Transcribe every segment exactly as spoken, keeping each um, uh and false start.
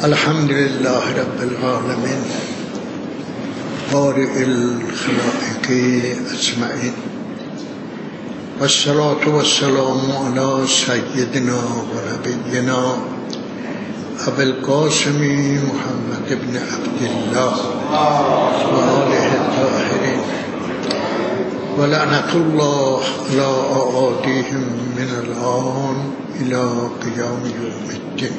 الحمد لله رب العالمين بارئ الخلائق اجمعین والصلاة والسلام على سيدنا ونبينا ابي القاسم محمد بن عبد الله وآله الطاهرين ولعنة الله على أعاديهم من الآن إلى قيام يوم الدين.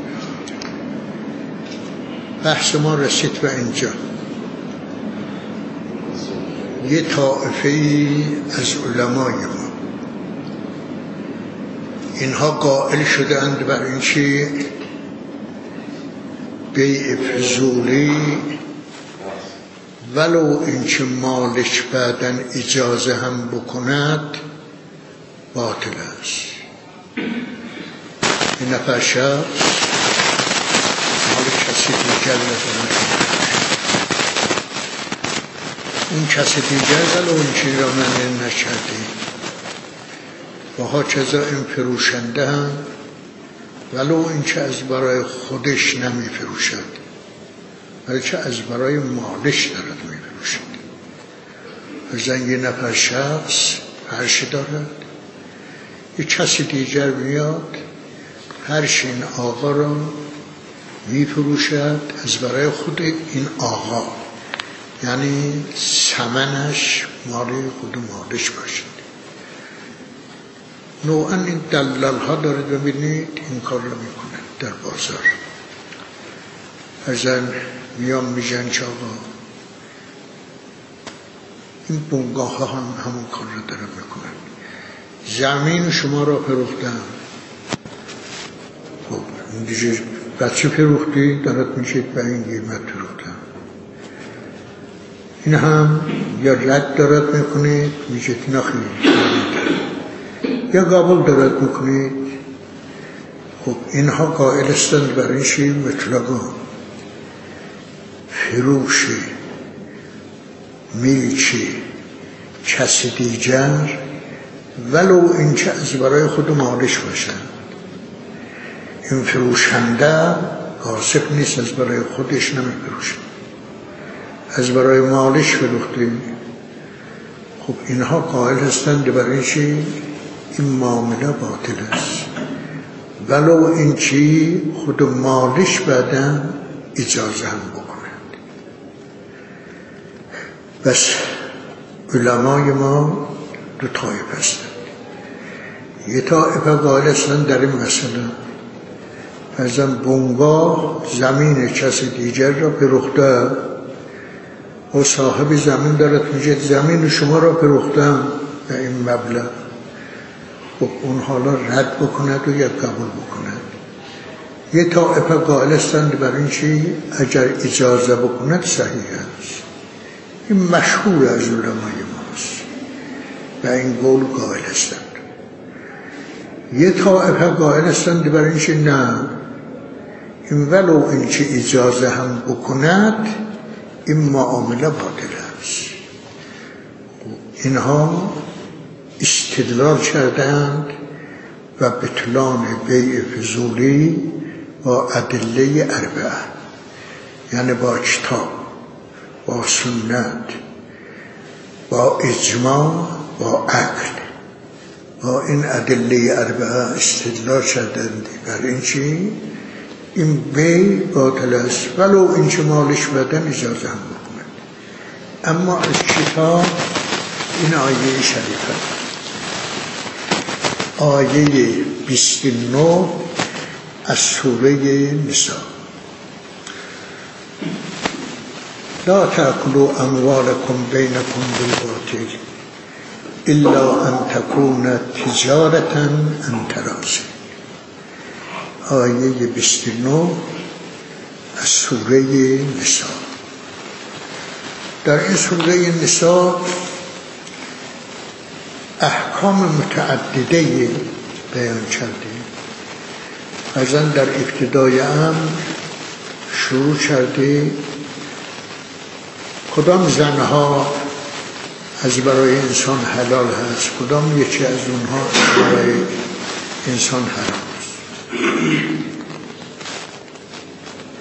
بحث ما رسید به اینجا. یه طائفه از علمای ما اینها قائل شدند بر این چی بیع فضولی ولو اینکه مالش بعداً اجازه هم بکند باطل است. این نفر شخص مال کسی دیگر ندارد، اون کسی دیگر ولو اینکه را من نکرده و ها چیزا این فروشنده هم ولو اینکه از برای خودش نمی فروشد بلکه از برای مالش دارد می فروشد. از یه نفر شخص فرش دارد، یه کسی دیگر میاد فرش این آقا را می فروشد از برای خود این آقا، یعنی ثمنش مال خود مالش باشد. نوعا این دلال ها دارید ببینید این کار را میکنند در بازار. ازن میان میجن که آقا این بنگاه ها هم همون کار را دارن میکنن. زمین شما را فروختن، خب این دیگه بچه فروختی دارد میشید به این قیمت فروختن. این هم یا رد دارد میکنید میشید نخیلید یا قبول دارد میکنید. خب اینها قائل هستند بر این شی مطلقا فروش میلچی کسی دیگر ولو اینکه از برای خود مالش باشند. این فروشنده غاصب نیست، از برای خودش نمی فروشه، از برای مالش فروخته. خب اینها قائل هستند بر این شی این معامله باطل است ولو اینکه خود مالش بعدا اجازه هم بکنند. بس علمای ما دو طایفه هستند. یه طایفه قائل هستند در این مسئله ازم بنگاه زمین کسی دیگر را فروخته و صاحب زمین دارد میگه زمین شما را فروختم به این مبلغ. خب اون حالا رد بکند و یا قبول بکند. یه طائفه قائل هستند بر این چی اگر اجازه بکند صحیح است. این مشهور از علمای ماست و این قول قائل هستند. یه طائفه قائل هستند بر این چی نه، این ولو این چی اجازه هم بکند این معامله باطل است. اینها استدلال کردند و بطلان بیع فضولی با ادله اربعه، یعنی با کتاب، با سنت، با اجماع، با عقل، با این ادله اربعه استدلال کردند بر این چی این بیع باطل است ولو این چه مالش بدن اجازه هم بکند. اما از کتاب این آیه شریفه، آیه بیست و نه از سوره نساء: لا تأكلوا اموالكم بينكم بالباطل الا ان تكون تجارة عن تراض. آیه بیست و نه از سوره نساء. در این سوره نساء احکام متعدده بیان کرده. ازن در ابتدای امر شروع کرده کدام زنها از برای انسان حلال هست، کدام یکی از اونها برای انسان حرام است.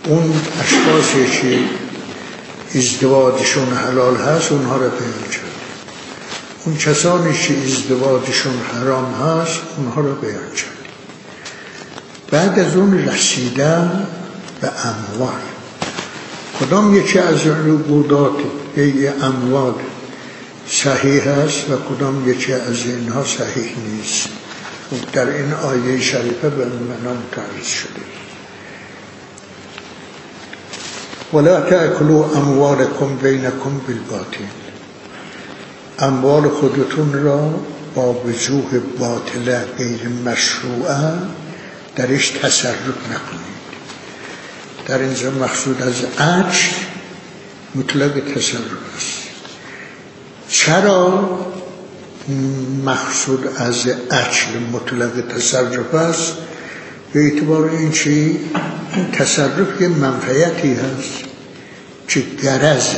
اون اشخاصی که ازدواجشون حلال هست اونها را بیان کرد، اون کسانی که ازدواجشون حرام هست اونها را بیان کرد. بعد از اون رسیدن به اموال، کدام یکی از ربودات به اموال صحیح است و کدام یکی از اینها صحیح نیست، در این آیه شریفه به معنا متعرض شده. ولا تأكلوا اموالكم بينكم بالباطل، اموال خودتون را با وجوه باطله غیر مشروعه درش تصرف نکنید. در اینجا مقصود از اجل مطلق تصرف است. چرا مقصود از اجل مطلق تصرف است؟ به اعتبار این چی؟ این تصرف یه منفعتی هست که گرز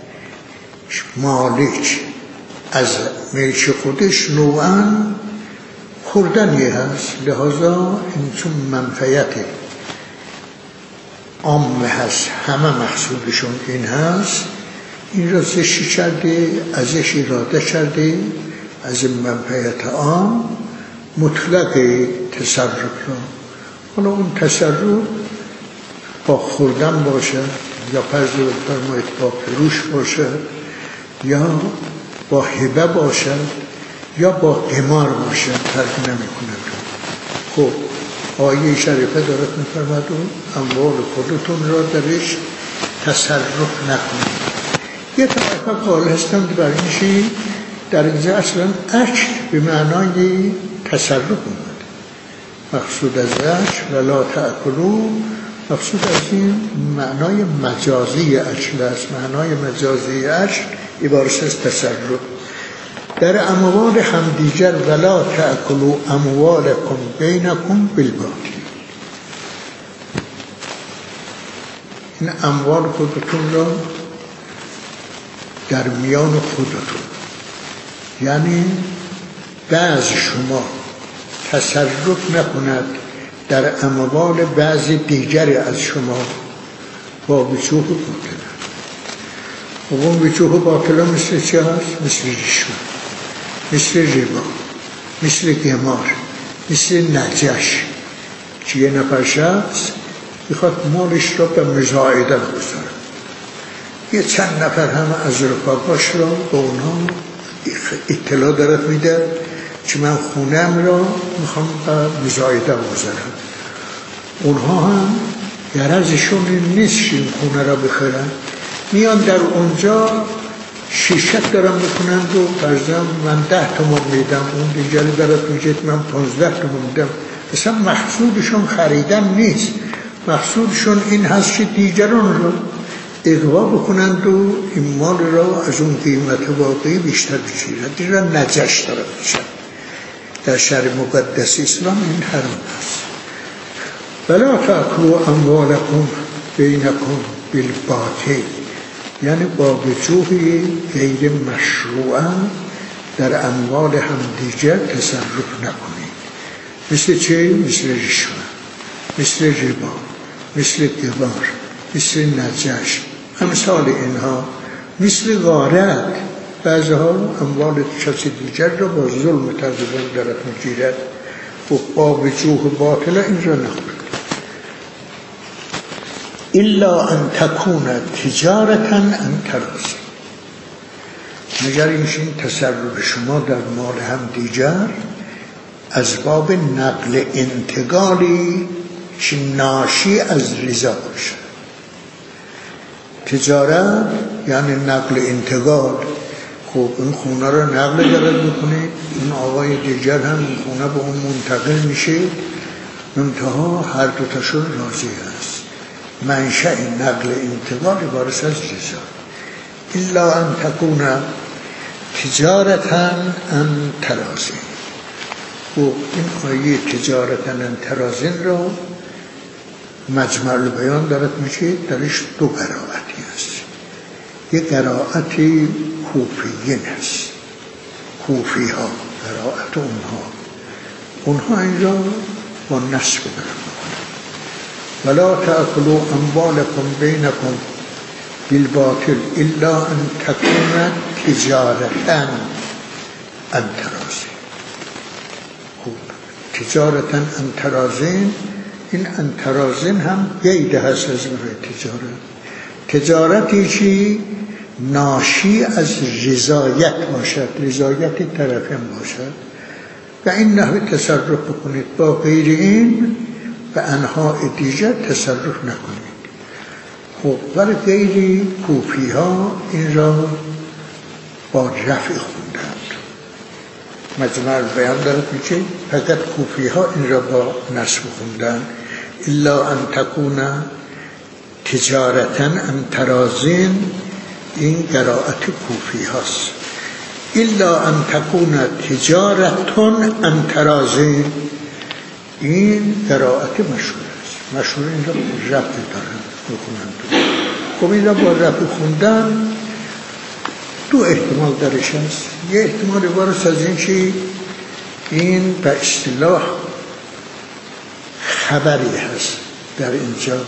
مالک از ملک خودش نوعاً خوردنی هست، لحاظا این چون منفعت عامه هست، همه مقصودشون این هست، این را زشی کرده، ازش اراده کرده، از منفعت عام مطلق تصرف را. حالا اون تصرف با خوردن باشه یا فرض فرمایید با فروش باشه یا با هبه باشه یا با قمار باشه، فرق نمیکنه. خب آیه شریفه دارد میفرماد اموال خودتون را درش تصرف نکنید. یه طرف قائل هستند بر این چی؟ در اینجا اصلا اکل به معنای تصرف اومد. مقصود از اکل ولا تأکلوا، مقصود از این معنای مجازی اکل است. معنای مجازی اکل عبارت از تصرف. در اموال همدیگر ولا تأکلوا اموالکم بینکم بالباطل، این اموال خودتون را در میان خودتون، یعنی بعض شما تصرف نکند در اموال بعضی دیگری از شما با وجوه باطل. و اون وجوه باطل مثل چه هست؟ مثل رشوه، مثل ربا، مثل قمار، مثل نجش که یه نفر شخص میخواد مالش را به مزایده بگذاره، یه چند نفر هم از رفقاش را به اونها اطلاع دارد میده که من خونم را میخوام به مزایده بگذارم. اونها هم گرزشون نیست که این خونه را بخرن، میان در اونجا شیشت دارم میکنند و فرضاً من ده تومن میدم، اون دیگری دارد میگه من پانزده تومن میدم. اصلا مقصودشون خریدن نیست، مقصودشون این هست که دیگران را اغوا بکنند و این مال را از اون قیمت واقعی بیشتر بگیرند. این را نجش دارد میشن. در شرع مقدس اسلام این حرام است. ولا تأکلوا اموالکم بینکم بالباطل، یعنی با وجوه غیر مشروعه در اموال همدیگر تصرف نکنید. مثل چه؟ مثل رشوه، مثل ربا، مثل قمار، مثل نجش، امثال اینها، مثل غارت. بعضی ها اموال کسی دیگر را با ظلم تقریبا دارد میگیرد و با وجوه باطله این را نخورد. الا ان تکون تجارتا ان تراضی، مگر این تصرف شما در مال هم دیگر از باب نقل انتقالی که ناشی از رضا باشد. تجارت یعنی نقل انتقال. خب این خونه را نقل دارد میکنه، این آقای دیگر هم این خونه به اون منتقل میشه، منتها هر دو تاشون راضی است. منشأ نقل انتقال عبارت از رضا. الا ان تکون تجارتا ان تراضی. و این آیه تجارتا ان تراضی را مجمع البیان دارد میشه، درش دو قرائتی است. یک قرائتی کوفیین است، کوفی ها، قرائت اونها اونها این را با نصب دارد میکنند ولا تأكلوا اموالکم بینکم بالباطل الا ان تكون تجارتا عن تراضی. خوب، تجارتا عن تراضی، این عن تراضی هم قید هست از تجارت. تجارتی چی؟ ناشی از رضایت باشد، رضایت طرفین باشد و این نحوه تصرف بکنید. با غیر این و انواع دیگر تصرف نکنید. خب برای غیر کوفی ها این را با رفع خوندند. مجمع البیان دارد میگه فقط کوفی ها این را با نصب خوندند. الا ان تکون تجارتا عن تراضین، این قرائت کوفی هاست. الا ان تکون تجارتون عن تراضین، این قرائت مشهور است. مشهور این را رفع دارن بخونند. خب این را با رفع خوندن دو احتمال درش هست. یه احتمال عبارت از این چی؟ این به اصطلاح خبری هست در اینجا،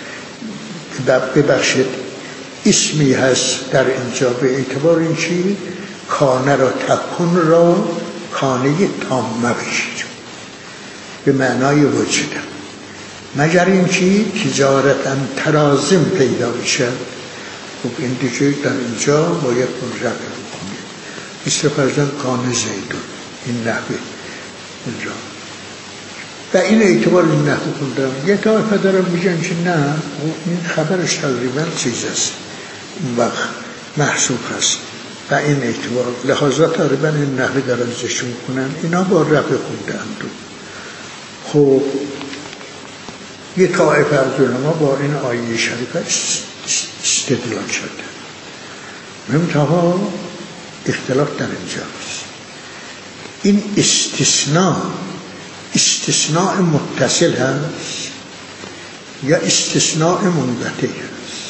ببخشید اسمی هست در اینجا، به اعتبار این چی؟ کانه را تکن را کانه تامه بشید به معنای وجودم، مگر این چی؟ تجارتا ترازم پیدا بشد. خب این دیگه در اینجا باید من رفع بکنید. مثل فرزن کانه زیدون، این نحوه اینجا و این اعتبار این نحوه کندم. یه طایفه دارم میگن که نه، این خبرش تقریبا چیز است، اون وقت محسوب هست و این اعتبار لحاظا تقریبا این نحوه دارن زشون کنن. اینا با رفع خوندن دو. خب یه طایفه از علما با این آیه شریفه استدلال شده. منتها اختلاف در اینجاست. این استثناء استثناء متصل هست یا استثناء منقطع هست؟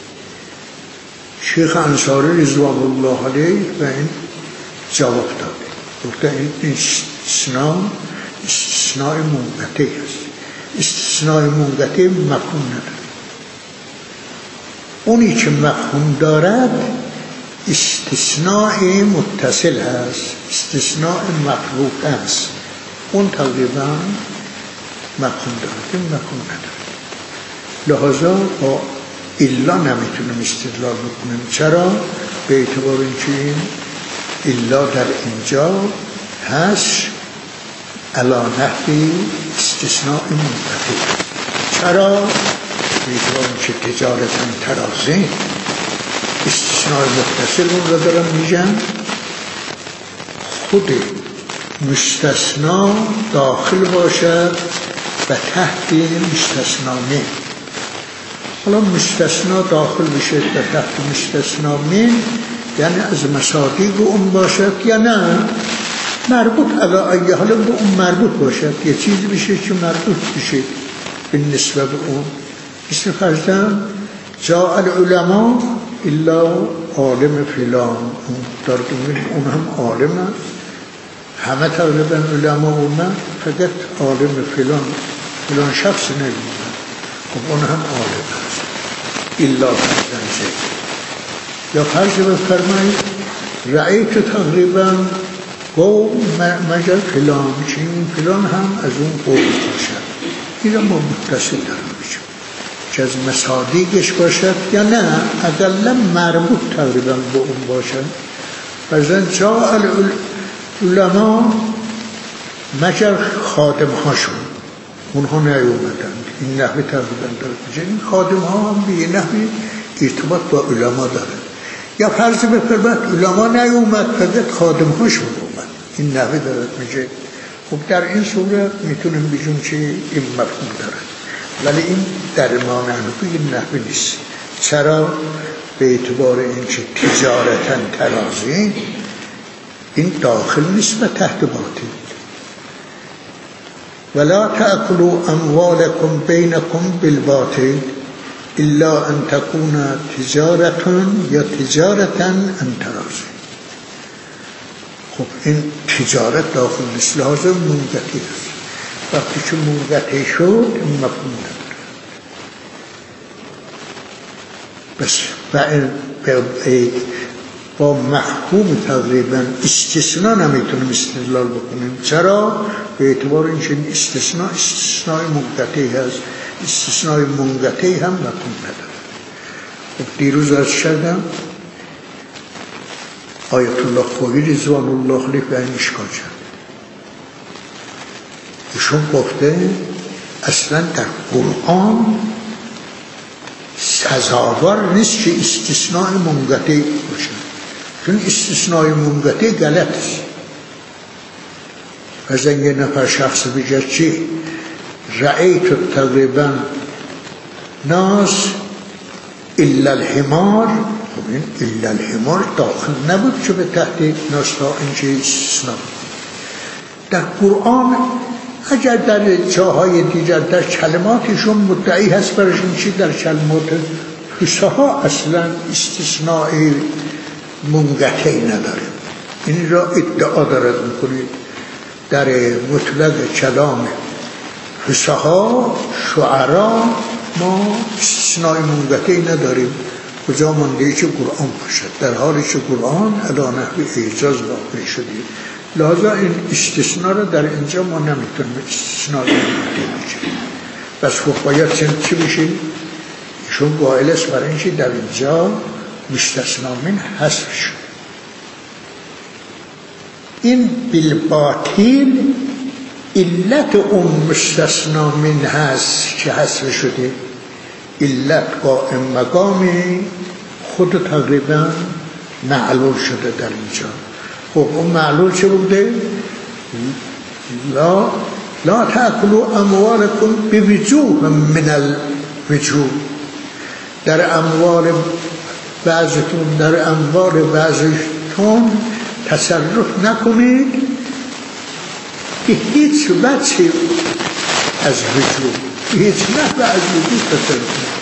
شیخ انصاری رضوان الله علیه و این جواب داده، گفته این استثناء استثناء منقطع هست. استثناء منقطع مفهوم نداره. اونی که مفهوم دارد استثناء متصل هست، استثناء مفروق است. اون تقریبا مفهوم دارد، این مفهوم ندارد. لحاظا با الا نمیتونم استدلال بکنم. چرا؟ به اعتبار اینکه این الا در اینجا هست علا نحوی استثناء منقطع. چرا؟ به اعتبار اینکه تجارتا ترازی استثناء متصل اون را دارم میگن. خود مستثنا داخل باشد و تحت مستثنا من. حالا مستثنا داخل بشه و تحت مستثنا من یعنی از مصادیق اون باشد یا نه مربوط علا ایه حالا به اون مربوط باشد، یه چیزی بشه که مربوط بشه به نسبه به اون. مثل فرزن جا العلماء الا عالم فلان، اون دارد اون هم عالم هست. همه تقریبا علماء اومد فقط عالم فلان فلان شخص نمیدونن. خب اون هم عالم هست الا فرزن زید. یا فرض بفرمایید رأیت تقریبا قوم مگر فلان، چین فلان هم از اون قوم باشد. این را ما متصل دارم بشم که از مصادیقش باشد یا نه اقلا مربوط تقریبا به اون باشد. فرزن جا العلماء مگر خادم هاشون اونها نیومدند. این نحوه تقریبا دارد بشه. این خادم ها هم به یه نحوه ارتباط با علما دارد. یا فرض بفرمایید علما نیومد فقط خادم هاشون اومد. این نحوه دارد میشه. خب در این صورت میتونیم بگیم که این مفهوم دارد، ولی این در ما نحوه این نحوه نیست. چرا؟ به اعتبار این که تجارتا ترازی این داخل نیست و تحت باطل. ولا تأكلوا اموالکم بینکم بالباطل الا ان تكون تجارتا یا تجارتا عن تراضی. خب این تجارت داخل نیست، لازم منقطع است. وقتی که منقطع شد این مفهوم نداره. بس با مفهوم تقریبا استثناء نمیتونیم استدلال بکنیم. چرا؟ به اعتبار اینکه این استثناء استثناء منقطعی هست، استثناء منقطعی هم مفهوم نداره. خب دیروز از شدم آیت الله خویی رضوان الله علیه به این اشکال شد. ایشون گفته اصلا در قرآن سزاوار نیست که استثناء منقطعی باشه، چون استثناء منقطع غلط است. از یه نفر شخص بگه چی رأیت تقریبا ناس الا الحمار، خب این الا الحمار داخل نبود که به تحت ناس تا اینجا استثناء. در قرآن اگر در جاهای دیگر در کلماتشون مدعی هست برشون چی در کلمات فصحا اصلا استثناء منقطعی نداره. این را ادعا دارد میکنید در مطلق کلام فصحا شعرا ما استثناء منقطعی نداریم. کجا مانده که قرآن باشد، در حالی که قرآن علی نحو اعجاز واقع شده. لذا این استثناء را در اینجا ما نمیتونیم استثناء منقطعی بگیریم. بس خب باید چی بشه؟ ایشون قائل است برای اینکه در اینجا مستثنا من حذف شد. این بالباطل علت اون مستثنا من هست که حذف شده، علت قائم مقامی خود تقریبا معلول شده در اینجا. خب اون معلول چه بوده؟ لا لا تأکلوا اموالکم بوجوه من الوجوه، در اموال بعضتون در اموال بعضتون تصرف نکنید به هیچ وجه از وجوه، به هیچ نحوه از وجوه تصرف نکنید.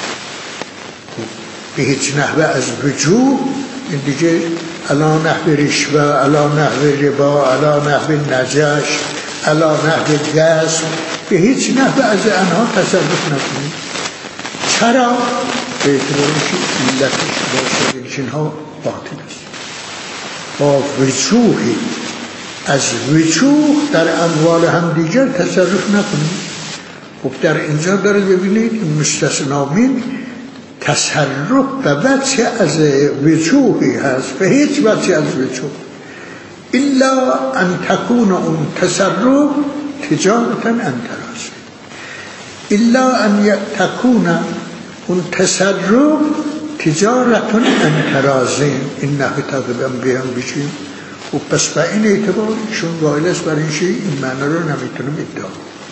به هیچ نحوه از وجوه این دیگه علا نحو رشوه، علا نحو ربا، علا نحو نجش، علا نحو غصب، به هیچ نحوه از آنها تصرف نکنید. چرا؟ به اعتبار اینکه علتش باشد اینها باطل است. با وجوهی از وجوه در اموال هم دیگر تصرف نکنید. خب در اینجا داره ببینید این مستثنا من تصرف به وجه از وجوهی هست، به هیچ وجه از وجوه، الا ان تکون اون تصرف تجارتا عن تراضی، الا ان تکون اون تصرف تجارتا عن تراضی. این نحوه تقریبا بیان بشیم. و پس به این اعتبار ایشون قائل است برای اینکه این معنی رو نمیتونم ادعا.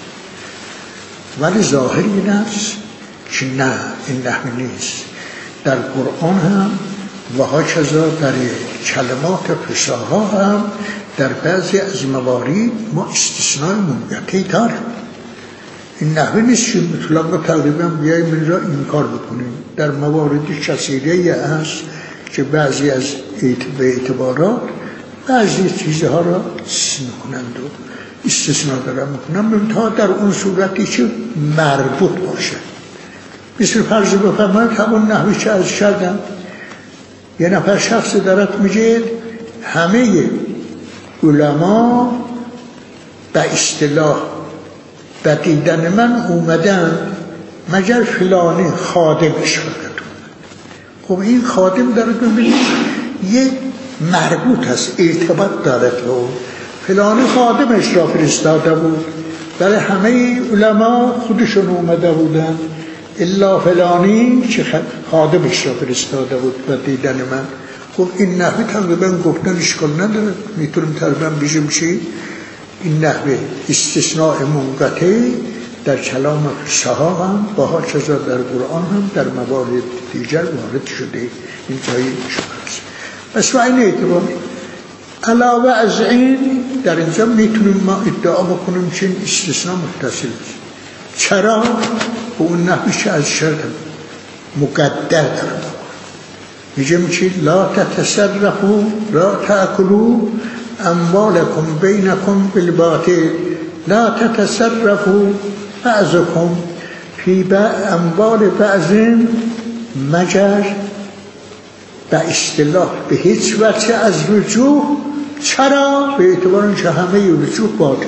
ولی ظاهر این است که نه، این نحوه نیست. در قرآن هم و هاکذا در کلمات فصحا هم در بعضی از موارد ما استثناء منقطعی داریم. این نحوه نیست که مطلق تقریبا بیاییم این را انکار بکنیم. در موارد کثیره است که بعضی از به اعتبارات بعضی چیزها را استثناء کنند و استثناء دارن میکنن، تا در اون صورتی که مربوط باشه. مثل فرض بفرمایید همون نحوی که از شدم یه نفر شخص دارد میگه همه علما به اصطلاح به دیدن من اومدن مگر فلانی خادمش فقط. خب این خادم داره ببینید یه مربوط هست، ارتباط داره به اون. فلانی خادمش را فرستاده بود، برای همه علما خودشون اومده بودن الا فلانی که خادمش را فرستاده بود و دیدن من. خب این نحوه تقریبا گفتن اشکال نداره، میتونیم تقریبا بشیم چی؟ این نحوه استثناء منقطعی در کلام فصحا هم با هاکذا در قرآن هم در موارد دیگر وارد شده. این جایی شده. پس و این اعتبار علاوه از این در اینجا میتونیم ما ادعا بکنیم که این استثناء متصل است. چرا؟ به اون نحوی که از شرط مقدر دارم میگم که لا تتصرفوا لا تأکلوا اموالکم بینکم بالباطل، لا تتصرفوا بعضکم فی اموال بعض مگر به اصطلاح به هیچ وجه از رجوع. چرا؟ به اعتبار اینکه همه رجوع باطله.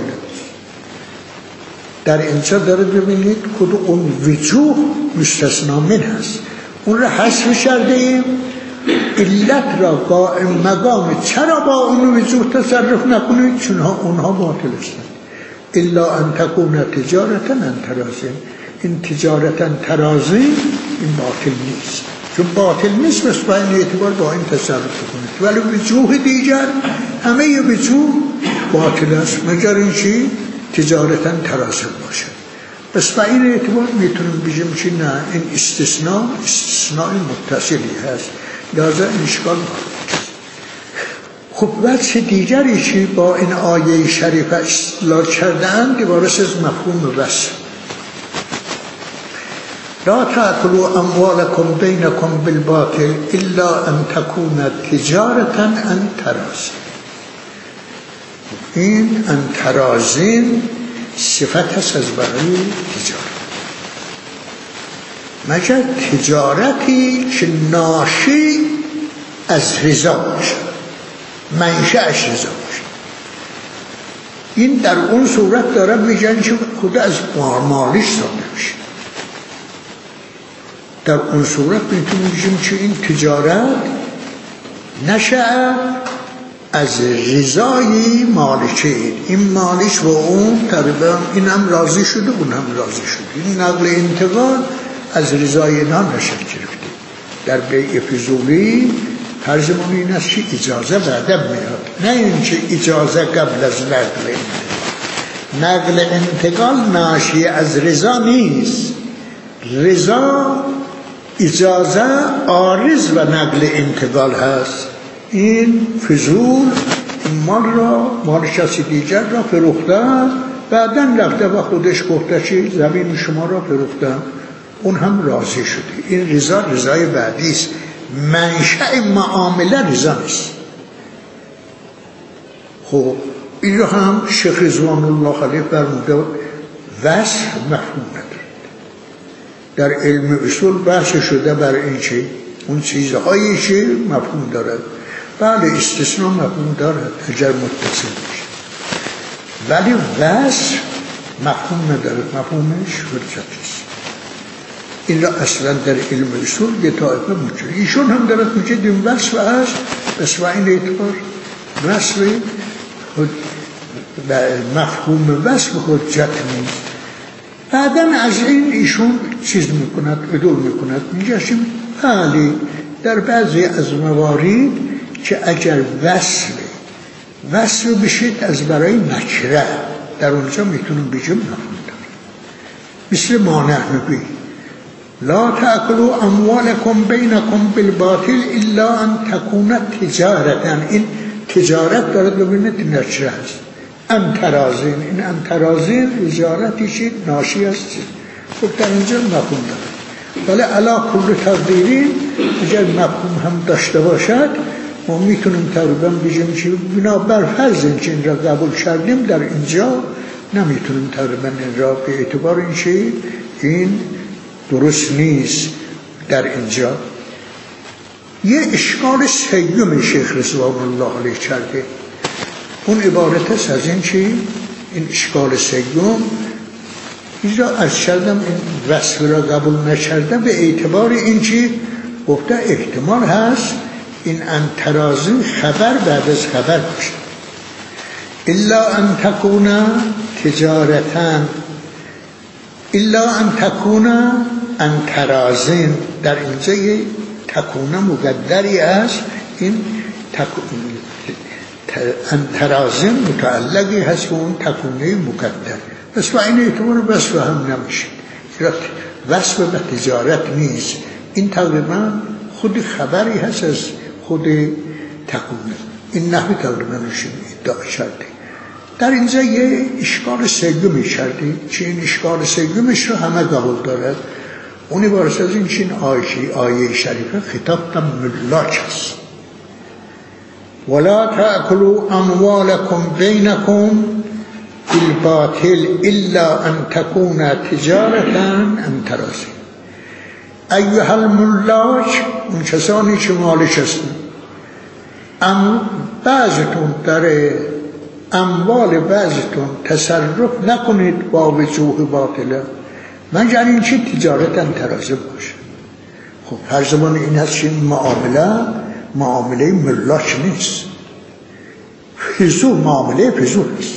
در اینجا داره ببینید کدوم اون وجوه مستثنا من هست، اون را حذف کرده ایم، علت را قائم مقام چرا با اون وجوه تصرف نکنید، چون اونها باطل هستند. الا ان تکون تجارتا ان ترازین، این تجارتا ترازین این باطل نیست، چون باطل نیست بس با این اعتبار با این تصرف کنید. ولی وجوه دیگر همه وجوه باطل است مگر این چی؟ تجارتا ترازین باشه. بس با این اعتبار میتونیم بگیم چی؟ نه، این استثناء استثناء متصلی هست، لازم اشکال مارد. خب وجه دیگری چی با این آیه شریفه استدلال کردن دیوارش از مفهوم وصف. لا تأكلوا اموالكم بينكم بالباطل الا ان تكون تجارتا عن تراض. این ان تراضین صفت هست از برای تجارت، مگر تجارتی که ناشی از رضا باشه، منشأش رضا باشه. این در اون صورت داره میگن که خود از مالش صادر میشه. در اون صورت میتونیم بگیم که این تجارت نشأ از رضای مالکه، این مالش و اون تقریبا این هم راضی شده اون هم راضی شده. این نقل انتقال از رضای اینا نشد گرفته. در بیع فضولی ترجمه این است که اجازه بعدم میاد، نه اینکه اجازه قبل از نقل انتقال. نقل انتقال ناشی از رضا نیست، رضا اجازه عارض و نقل انتقال هست. این فضول مال را مال کسی دیگر را فروختن، بعدن رفته و خودش گفته چی زمین شما را فروختن، اون هم راضی شده. این رضا رضای بعدی است، منشأ معامله رضا نیست. خب این را هم شیخ رضوان الله علیه فرموده وصف مفهوم ندارد. در علم اصول بحث شده بر این چی اون چیزهایی که مفهوم دارد. بله استثناء مفهوم دارد اگر متصل باشه، ولی وصف مفهوم ندارد، مفهومش حجت است. این را اصلا در علم اصول یه طایفه موجود، ایشون هم دارد میگه این وصف هست، بس و این اعتبار وصف مفهوم وصف حجت نیست. بعدا از این ایشون چیز میکند، ادول میکند، میگه بله در بعضی از موارد که اگر وصل وصل بشید از برای نکره، در اونجا میتونم بگم مفهوم داره. مثل مانع میگوی لا تأكلوا اموالكم بينكم بالباطل الا ان تكون تجارتا. این تجارت داره ببینید نکره هست. ان ترازین، این ان ترازین تجارتی شید ناشی است. خب در اینجا مفهوم داره، ولی علا کل تقدیری اگر مفهوم هم داشته باشد ما میتونیم تقریبا بگیم که بنابر فرض اینکه این را قبول کردیم در اینجا نمیتونیم تقریبا این را به اعتبار این چه این درست نیست. در اینجا یه اشکال سیوم شیخ رضوان الله علیه کرده، اون عبارت است از این که این اشکال سیوم اینجا از کردم این وصف را قبول نکرده به اعتبار این که گفته احتمال هست این ان ترازی خبر بعد از خبر باشه. الا ان تکون تجارتا، الا ان تکون ان ترازین، در اینجا یه تکونه مقدری است، این ان ترازین متعلقی هست به اون تکونه مقدر، بس با این اعتبار بس و هم نمیشه، وصف به تجارت نیست. این تقریبا خود خبری هست از خود تکونه. این نحوی تقریبا نشون ادعا کرده. در اینجا یه اشکال سیومی کرده که این اشکال سیومش رو همه قبول دارد. اونی بارست از این چین آیه, آیه شریفه خطاب تا ملاک هست. ولا تأكلوا اموالكم بينكم بالباطل الا ان تكون تجارة عن تراض. ایها الملاک، اون کسانی که مالک هستند، ام بعضتون در اموال بعضتون تصرف نکنید با وجوه باطله، مگر اینکه تجارتا ترازه باشه. خب فرضمان این هست که معامله معامله ملاک نیست، فضول، معامله فضول هست.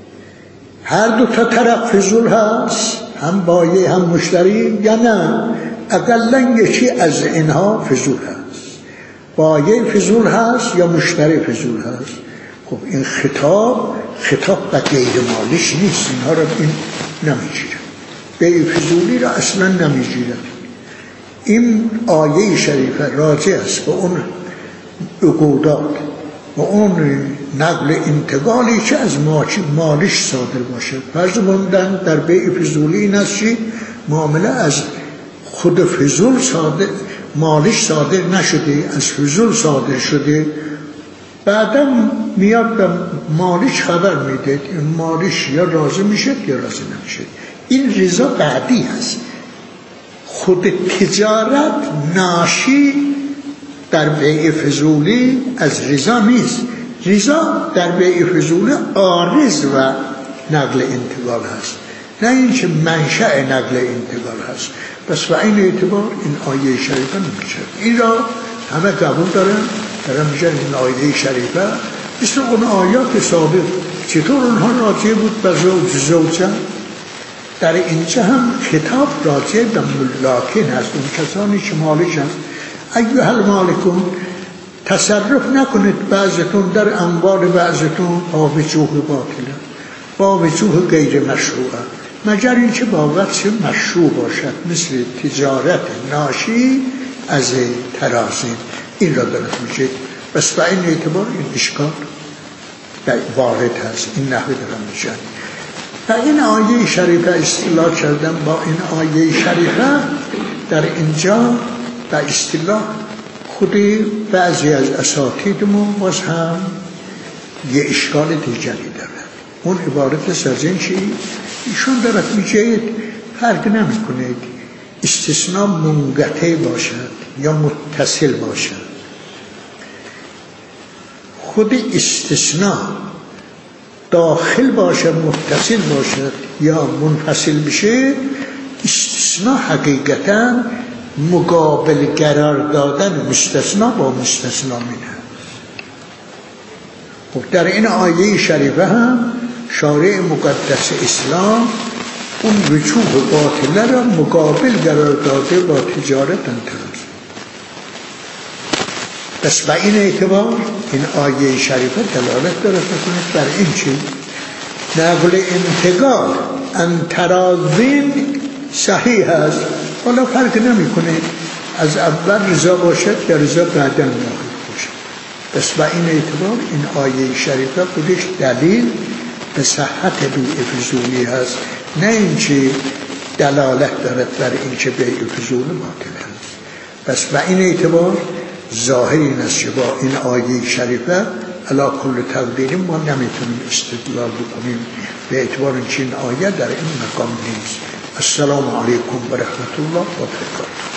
هر دو تا طرف فضول هست، هم بایع هم مشتری، یا نه اقلا یکی از اینها فضول هست، بایع فضول هست یا مشتری فضول هست. خب این خطاب خطاب به غیر مالش نیست، اینها را این نمیگیره، بیع فضولی را اصلا نمیگیره. این آیه شریفه راجع است به اون عقودات و اون نقل انتقالی که از مالش صادر باشه. فرض موندن در بیع فضولی این است که معامله از خود فضول صادر، مالش صادر نشده، از فضول صادر شده، بعدا میاد به مالش خبر میده، این مالش یا راضی میشه یا راضی نمیشه. این رضا بعدی هست. خود تجارت ناشی در بیع فضولی از رضا نیست. رضا در بیع فضولی عارض و نقل انتقال هست، نه اینکه منشأ نقل انتقال هست. پس و این اعتبار این آیه شریفه نمیشه. این را همه قبول دارن، دارن میگن این آیه شریفه مثل اون آیات سابق چطور اونها راجع بود به زوج زوجه، در اینجا هم خطاب راجع به ملاکین هست، اون کسانی که مالک هست. ایها المالکون، تصرف نکنید بعضتون در اموال بعضتون با وجوه باطله، با وجوه غیر مشروعه، مگر اینکه با وجه مشروع باشد، مثل تجارت ناشی از ترازی. این را دارد میشه. بس به این اعتبار این اشکال وارد هست. این نحوه دارم میشه. و این آیه شریفه اصطلاح کردم با این آیه شریفه در اینجا به اصطلاح خودی بعضی از اساتیدمون باز هم یه اشکال دیگری دارد. اون عبارت است از این که ایشون دارد میگه فرق نمی کنید استثناء منقطع باشد یا متصل باشد. خود استثناء داخل باشد، متصل باشد یا منفصل بشه، استثناء حقیقتا مقابل قرار دادن مستثنا با مستثنا منه. خب در این آیه شریفه هم شارع مقدس اسلام اون وجوه باطله را مقابل قرار داده با تجارت انتراز. پس به این اعتبار این آیه شریفه دلالت دارد بکنید بر این چی؟ نقل انتقال انترازین صحیح است، حالا فرق نمی کنه از اول رضا باشد یا رضا بعداً داخل باشد. پس به این اعتبار این آیه شریفه خودش دلیل به صحت بیع فضولی هست، نه اینکه دلالت دارد بر اینکه بیع فضول باطل هست. پس به این اعتبار ظاهر این است که با این آیه شریفه علی کل تقدیر ما نمیتونیم استدلال بکنیم به اعتبار اینکه این آیه در این مقام نیست. السلام علیکم و رحمت الله و برکاته.